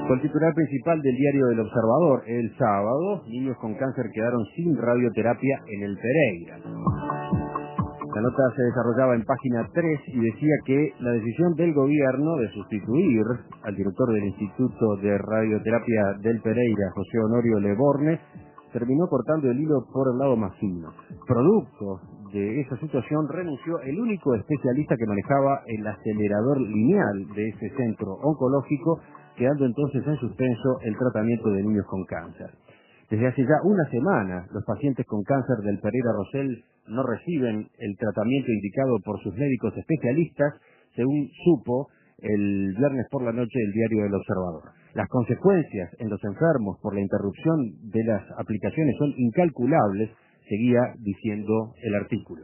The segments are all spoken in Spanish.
Fue el titular principal del diario El Observador. El sábado, niños con cáncer quedaron sin radioterapia en el Pereira. La nota se desarrollaba en página 3 y decía que la decisión del gobierno de sustituir al director del Instituto de Radioterapia del Pereira, José Honorio Leborne, terminó cortando el hilo por el lado más fino. Producto de esa situación, renunció el único especialista que manejaba el acelerador lineal de ese centro oncológico, quedando entonces en suspenso el tratamiento de niños con cáncer. Desde hace ya una semana, los pacientes con cáncer del Pereira Rosell no reciben el tratamiento indicado por sus médicos especialistas, según supo el viernes por la noche el diario El Observador. Las consecuencias en los enfermos por la interrupción de las aplicaciones son incalculables, seguía diciendo el artículo.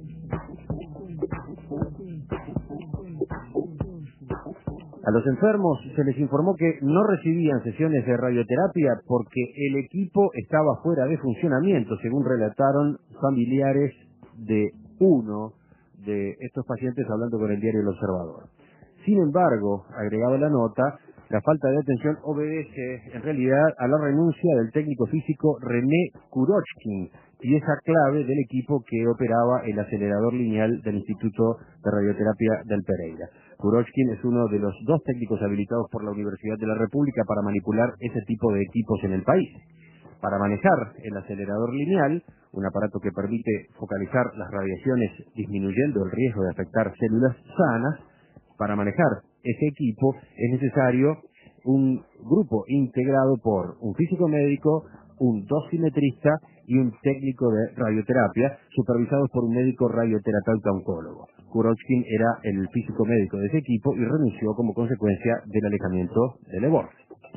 A los enfermos se les informó que no recibían sesiones de radioterapia porque el equipo estaba fuera de funcionamiento, según relataron familiares de uno de estos pacientes hablando con el diario El Observador. Sin embargo, agregaba la nota, la falta de atención obedece en realidad a la renuncia del técnico físico René Kurochkin, pieza clave del equipo que operaba el acelerador lineal del Instituto de Radioterapia del Pereira. Kurochkin es uno de los 2 técnicos habilitados por la Universidad de la República para manipular ese tipo de equipos en el país. Para manejar el acelerador lineal, un aparato que permite focalizar las radiaciones disminuyendo el riesgo de afectar células sanas, para manejar ese equipo es necesario un grupo integrado por un físico médico, un dosimetrista y un técnico de radioterapia, supervisados por un médico radioterapeuta oncólogo. Kurochkin era el físico médico de ese equipo y renunció como consecuencia del alejamiento de Leborne.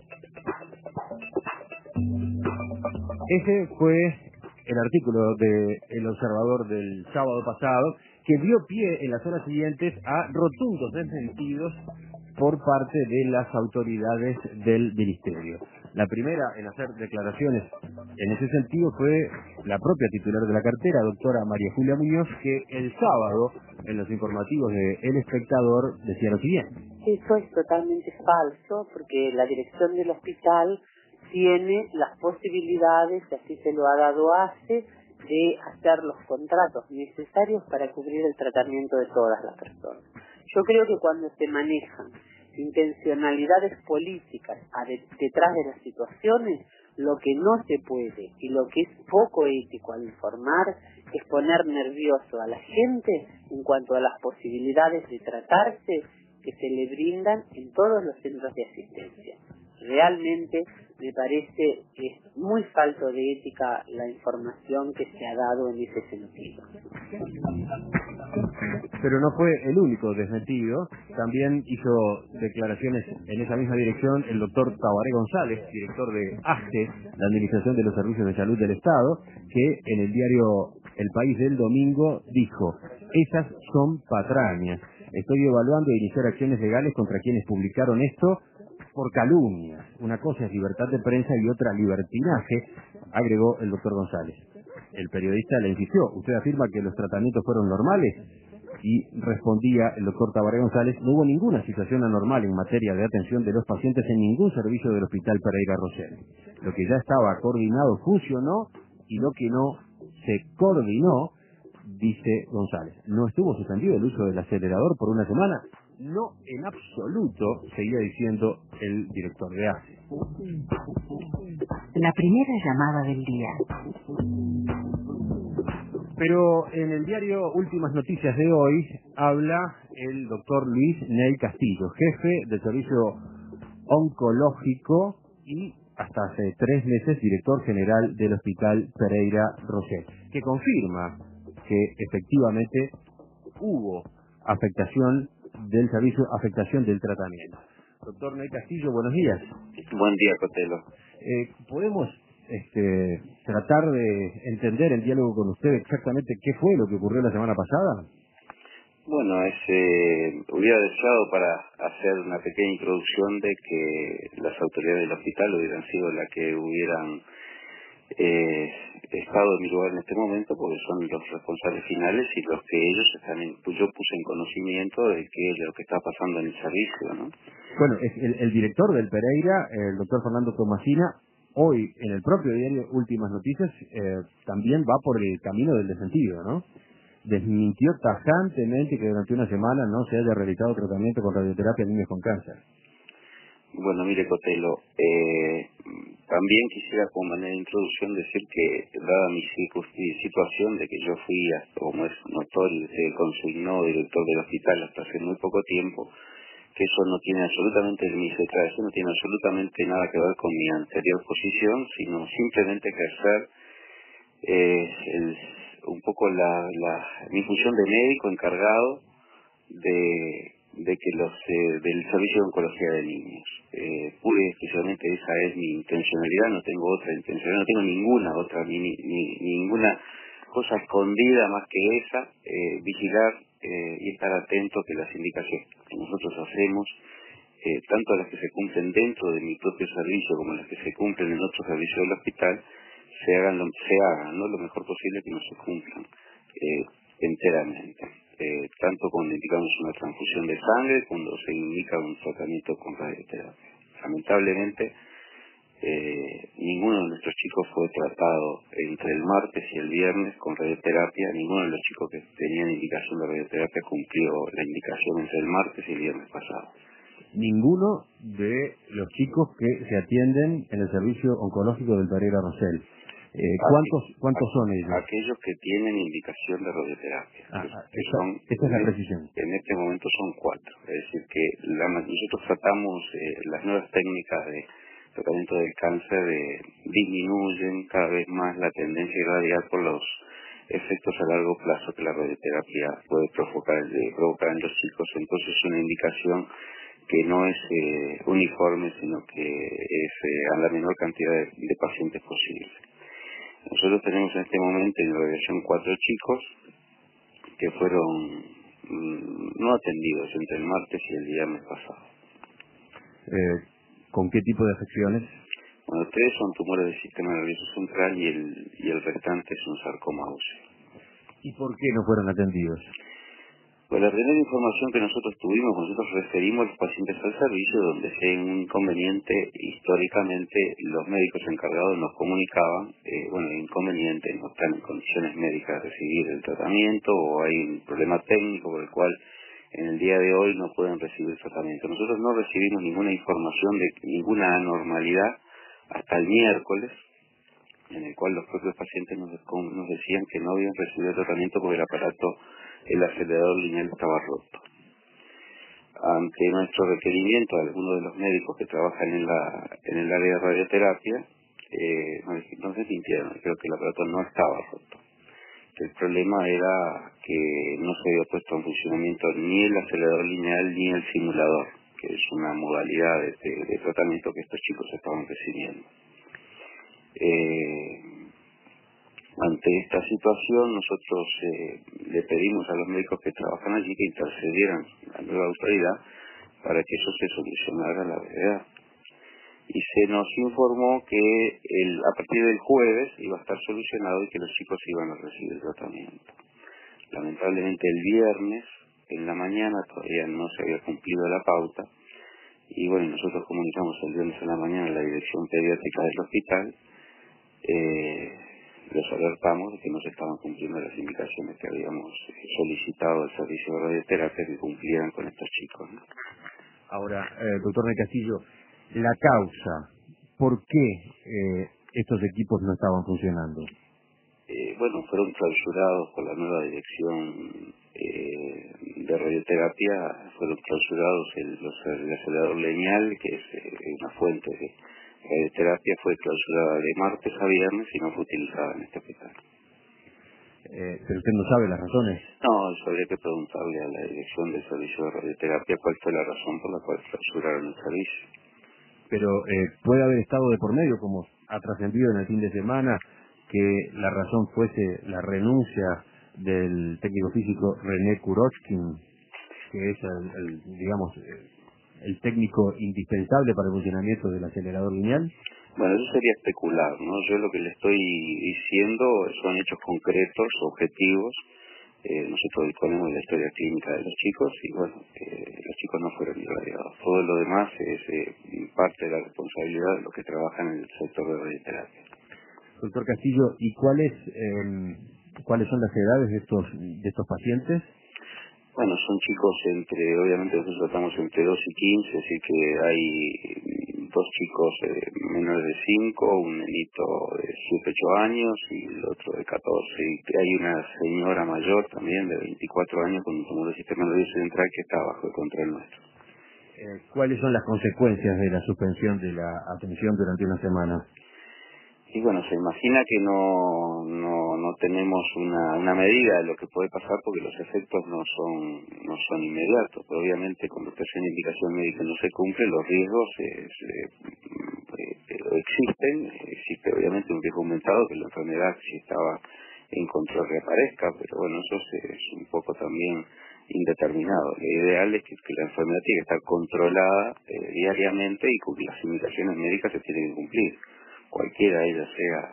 Ese fue el artículo de El Observador del sábado pasado, que dio pie en las horas siguientes a rotundos desmentidos por parte de las autoridades del ministerio. La primera en hacer declaraciones en ese sentido fue la propia titular de la cartera, doctora María Julia Muñoz, que el sábado, en los informativos de El Espectador, decía lo siguiente. Eso es totalmente falso, porque la dirección del hospital tiene las posibilidades, y así se lo ha dado ACE, de hacer los contratos necesarios para cubrir el tratamiento de todas las personas. Yo creo que cuando se manejan intencionalidades políticas detrás de las situaciones, lo que no se puede y lo que es poco ético al informar es poner nervioso a la gente en cuanto a las posibilidades de tratarse que se le brindan en todos los centros de asistencia. Realmente me parece que es muy falto de ética la información que se ha dado en ese sentido. Pero no fue el único desmentido. También hizo declaraciones en esa misma dirección el doctor Tabaré González, director de ASTE, la Administración de los Servicios de Salud del Estado, que en el diario El País del domingo dijo: esas son patrañas. Estoy evaluando iniciar acciones legales contra quienes publicaron esto por calumnias. Una cosa es libertad de prensa y otra libertinaje, agregó el doctor González. El periodista le insistió: ¿usted afirma que los tratamientos fueron normales? Y respondía el doctor Tabaré González: no hubo ninguna situación anormal en materia de atención de los pacientes en ningún servicio del Hospital Pereira Rosell. Lo que ya estaba coordinado funcionó y lo que no se coordinó, dice González. ¿No estuvo suspendido el uso del acelerador por una semana? No, en absoluto, seguía diciendo el director de ACE. La primera llamada del día. Pero en el diario Últimas Noticias de hoy habla el doctor Luis Ney Castillo, jefe del servicio oncológico y hasta hace 3 meses director general del Hospital Pereira Rosell, que confirma que efectivamente hubo afectación del servicio, afectación del tratamiento. Doctor Ney Castillo, buenos días. Buen día, Cotelo. ¿Podemos tratar de entender en diálogo con usted exactamente qué fue lo que ocurrió la semana pasada? Bueno, hubiera deseado para hacer una pequeña introducción de que las autoridades del hospital hubieran sido las que hubieran estado en mi lugar en este momento, porque son los responsables finales y yo puse en conocimiento de qué es lo que está pasando en el servicio, ¿no? Bueno, el director del Pereira, el doctor Fernando Tomasina, hoy en el propio diario Últimas Noticias también va por el camino del desmentido, ¿no? Desmintió tajantemente que durante una semana no se haya realizado tratamiento con radioterapia en niños con cáncer. Bueno, mire, Cotelo, también quisiera como manera de introducción decir que, dada mi situación de que yo fui, como es notorio, se consignó director del hospital hasta hace muy poco tiempo, que eso no tiene absolutamente, mi declaración no tiene absolutamente nada que ver con mi anterior posición, sino simplemente ejercer un poco mi función de médico encargado de que del servicio de oncología de niños. Pura y exclusivamente esa es mi intencionalidad, no tengo otra intencionalidad, no tengo ninguna otra, ninguna cosa escondida más que esa, vigilar y estar atento que las indicaciones que nosotros hacemos, tanto las que se cumplen dentro de mi propio servicio como las que se cumplen en otros servicios del hospital, se hagan, ¿no?, lo mejor posible, que no se cumplan enteramente. Tanto cuando indicamos una transfusión de sangre, cuando se indica un tratamiento con radioterapia. Lamentablemente, ninguno de nuestros chicos fue tratado entre el martes y el viernes con radioterapia. Ninguno de los chicos que tenían indicación de radioterapia cumplió la indicación entre el martes y el viernes pasado. Ninguno de los chicos que se atienden en el servicio oncológico del Pereira Rosell. ¿Cuántos son ellos? Aquellos que tienen indicación de radioterapia. Esa es la precisión. En este momento son 4. Es decir, que nosotros tratamos las nuevas técnicas de tratamiento del cáncer, disminuyen cada vez más la tendencia irradiar por los efectos a largo plazo que la radioterapia puede provocar en los chicos. Entonces es una indicación que no es uniforme, sino que es a la menor cantidad de pacientes posible. Nosotros tenemos en este momento en radiación 4 chicos que fueron no atendidos entre el martes y el viernes pasado. ¿Con qué tipo de afecciones? Bueno, 3 son tumores del sistema nervioso central y el restante es un sarcoma óseo. ¿Y por qué no fueron atendidos? Pues la primera información que nosotros tuvimos, nosotros referimos a los pacientes al servicio, donde si hay un inconveniente, históricamente los médicos encargados nos comunicaban, inconveniente, no están en condiciones médicas de recibir el tratamiento, o hay un problema técnico por el cual en el día de hoy no pueden recibir el tratamiento. Nosotros no recibimos ninguna información de ninguna anormalidad hasta el miércoles, en el cual los propios pacientes nos decían que no habían recibido el tratamiento porque el acelerador lineal estaba roto. Ante nuestro requerimiento a algunos de los médicos que trabajan en el área de radioterapia, no se sintieron, creo que el aparato no estaba roto. El problema era que no se había puesto en funcionamiento ni el acelerador lineal ni el simulador, que es una modalidad de tratamiento que estos chicos estaban recibiendo. Ante esta situación, nosotros le pedimos a los médicos que trabajan allí que intercedieran la nueva autoridad para que eso se solucionara a la brevedad. Y se nos informó que a partir del jueves iba a estar solucionado y que los chicos iban a recibir el tratamiento. Lamentablemente el viernes en la mañana todavía no se había cumplido la pauta y nosotros comunicamos el viernes en la mañana a la dirección pediátrica del hospital, los alertamos de que no se estaban cumpliendo las indicaciones que habíamos solicitado al servicio de radioterapia que cumplieran con estos chicos, ¿no? Ahora, doctor del Castillo, la causa, ¿por qué estos equipos no estaban funcionando? Fueron clausurados por la nueva dirección de radioterapia, fueron clausurados el acelerador lineal, que es una fuente de radioterapia, fue clausurada de martes a viernes y no fue utilizada en este hospital. Pero usted no sabe las razones. No, eso habría que preguntarle a la dirección del servicio de radioterapia cuál fue la razón por la cual clausuraron el servicio. Pero puede haber estado de por medio, como ha trascendido en el fin de semana, que la razón fuese la renuncia del técnico físico René Kurochkin, que es el técnico indispensable para el funcionamiento del acelerador lineal. Bueno, eso sería especular, ¿no? Yo lo que le estoy diciendo son hechos concretos, objetivos, nosotros disponemos de la historia clínica de los chicos y bueno, los chicos no fueron irradiados. Todo lo demás es parte de la responsabilidad de los que trabajan en el sector de radioterapia. Doctor Castillo, ¿y cuáles son las edades de estos pacientes? Bueno, son chicos obviamente nosotros tratamos entre 2 y 15, así que hay 2 chicos menores de 5, un nenito de 7, 8 años y el otro de 14. Y hay una señora mayor también de 24 años con un tumor del sistema nervioso central que está bajo el control nuestro. ¿Cuáles son las consecuencias de la suspensión de la atención durante una semana? Y bueno, se imagina que no tenemos una medida de lo que puede pasar porque los efectos no son inmediatos. Pero obviamente cuando usted hace una indicación médica y no se cumple, los riesgos existe obviamente un riesgo aumentado que la enfermedad si estaba en control reaparezca, pero bueno, eso es un poco también indeterminado. Lo ideal es que la enfermedad tiene que estar controlada diariamente y las indicaciones médicas se tienen que cumplir. Cualquiera de ellas sea,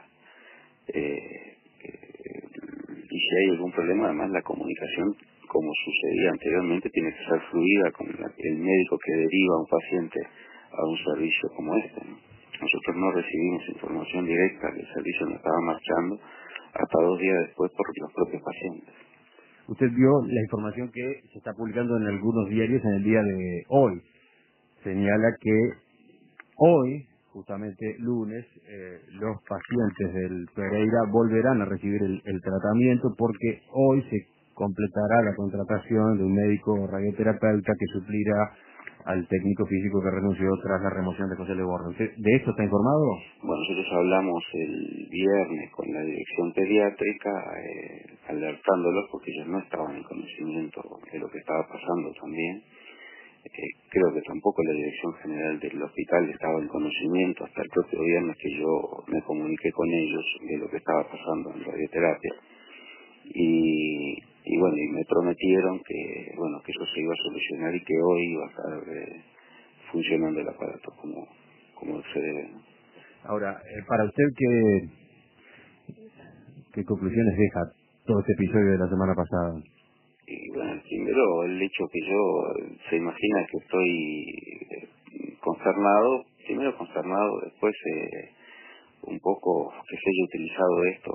y si hay algún problema, además la comunicación, como sucedía anteriormente, tiene que ser fluida con el médico que deriva a un paciente a un servicio como este, ¿no? Nosotros no recibimos información directa que el servicio no estaba marchando hasta 2 días después por los propios pacientes. Usted vio la información que se está publicando en algunos diarios en el día de hoy. Señala que hoy, justamente lunes, los pacientes del Pereira volverán a recibir el tratamiento porque hoy se completará la contratación de un médico radioterapeuta que suplirá al técnico físico que renunció tras la remoción de José Leborno. ¿De esto está informado? Bueno, nosotros hablamos el viernes con la dirección pediátrica, alertándolos porque ellos no estaban en conocimiento de lo que estaba pasando también. Creo que tampoco la dirección general del hospital estaba en conocimiento hasta el propio viernes que yo me comuniqué con ellos de lo que estaba pasando en radioterapia y bueno, y me prometieron que eso se iba a solucionar y que hoy iba a estar funcionando el aparato como se debe, ¿no? Ahora, para usted, ¿qué conclusiones deja todo este episodio de la semana pasada? Y bueno, primero el hecho que yo se imagina que estoy consternado, primero consternado, después un poco que se haya utilizado esto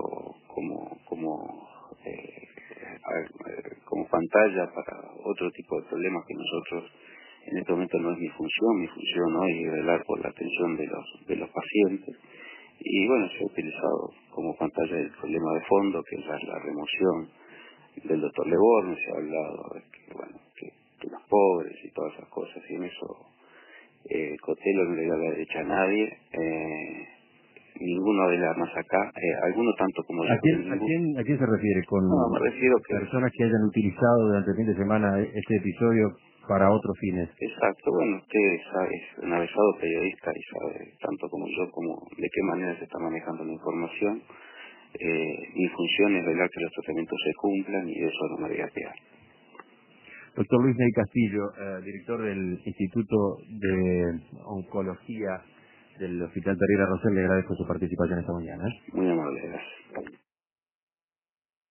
como pantalla para otro tipo de problemas que nosotros en este momento no es mi función hoy es velar por la atención de los pacientes y bueno, se ha utilizado como pantalla el problema de fondo que es la remoción del doctor Leborno, se ha hablado de que los pobres y todas esas cosas y en eso Cotelo no le da la derecha a nadie, ninguno de las más acá, alguno tanto como yo. ¿A quién se refiere? No, me refiero que personas que hayan utilizado durante el fin de semana este episodio para otros fines. Exacto, bueno, usted sabe, es un avesado periodista y sabe tanto como yo como de qué manera se está manejando la información. Mi función es velar que los tratamientos se cumplan y de eso no me voy a quedar. Doctor Luis Ney Castillo, director del Instituto de Oncología del Hospital Pereira Rosell, le agradezco su participación esta mañana. Muy amable, gracias.